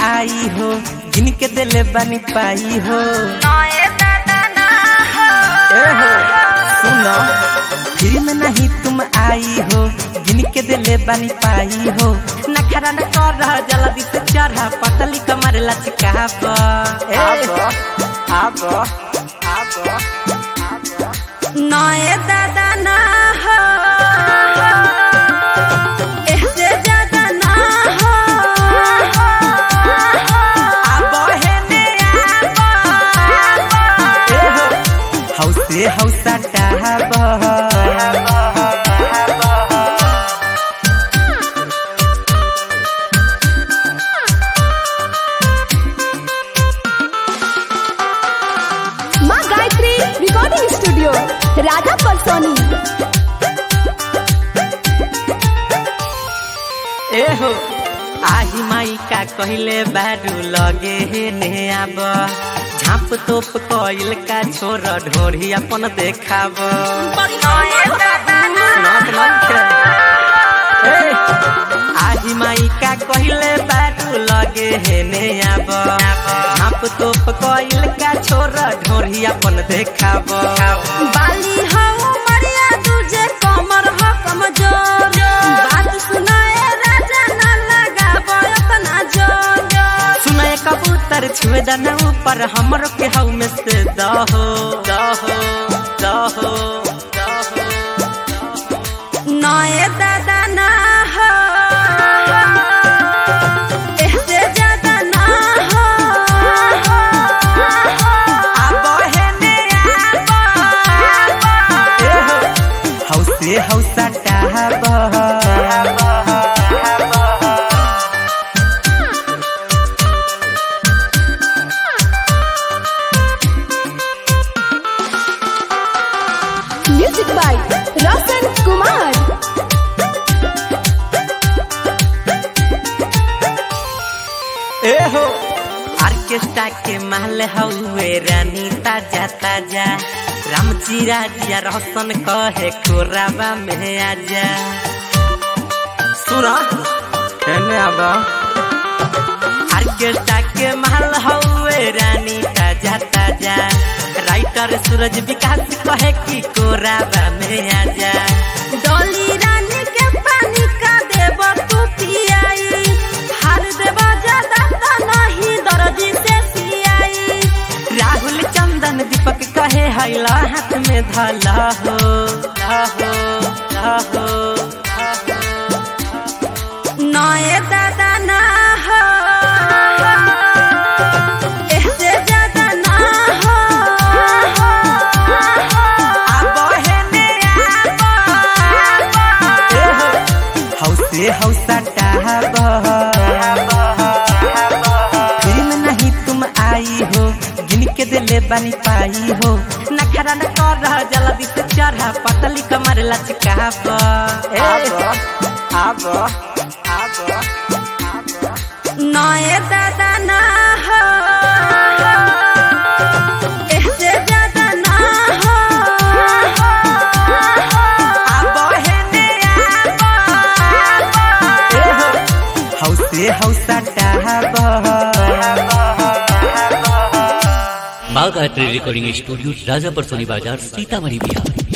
आई हो, जिनके दिले बनी पाई हो। सुनो फिर में नहीं तुम आई हो, जिनके दिले बनी पाई हो। नखरा न कर जल्दी से चढ़ा, पतली कमर लचका नए दादा ना हो, इससे ज्यादा ना हो। हौसे हौसा टाहब माँ गायत्री रिकॉर्डिंग स्टूडियो राजा परसोनी। एहो आही माई का कहले बारू लगे ने आब, झाँप तोप कइल का छोर ढोरी अपन देखाब। आही माई का कहले बारू लगे ने आब, झाँप तोप कइल का छोर ढोरी अपन देखाब। बाली हो मरिया तुझे कमर हो कमजोर, बात सुनाए राजा ना लगाबो इतना जोर। सुनाए कबूतर छुए दाना ऊपर, हमरो के हऊ में से दहो दहो दहो दहो। नए दादा ना हो, इससे ज्यादा ना हो। हौसे हौसा टाहब म्यूजिक बाय रोशन कुमार। एहो ऑर्केस्ट्रा के महल हउए रानी ताजा ताजा, रामजी राजिया रोशन कहे कोराबा में आजा। सुना कहने आबा ऑर्केस्ट्रा के महल हउए रानी ताजा ताजा, राइटर सूरज विकास कहे कि कोराबा में आजा। डोली रानी के पानी का देव तू पियाई, हार देव ज्यादा तो नहीं दर्दी से सियाई। राहुल चंदन दीपक कहे हैला हाथ में धाला हो धाहो धाहो। नए दादा ना हो, इससे ज्यादा ना हो। हौसे हौसा टाहब फिर में नहीं तुम आई हो, जिनके दिले बनी पाई हो। नखरा न कर जल्दी से चढ़ा, पतली कमर लचका नए दादा ना हो, इससे ज्यादा ना हो। हौसे हौसा टाहब। माँ गायत्री रिकॉर्डिंग स्टूडियो राजा परसोनी बाजार सीतामढ़ी बिहार।